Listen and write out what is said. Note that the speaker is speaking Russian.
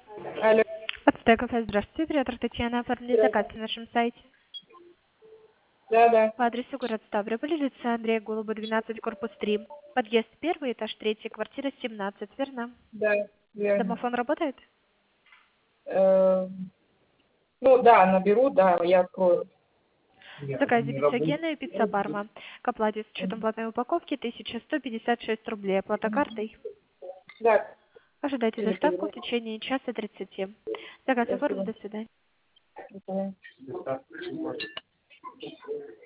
Алло, Подстая кафе, здравствуйте. Оператор Татьяна, оформили заказ на нашем сайте. да, По адресу город Ставрополь, улица Андрея Голуба, 12, корпус 3. Подъезд 1, этаж 3, квартира 17, верно? да, верно. Домофон работает? Ну да, наберу, да, я открою. В заказе пицца Гена и пицца Парма. К оплате с учетом платной упаковки 1156 рублей. Оплата картой. Да, Ожидайте доставку в переведу. течение часа 30. Заказ оформлен. Спасибо. До свидания. До свидания.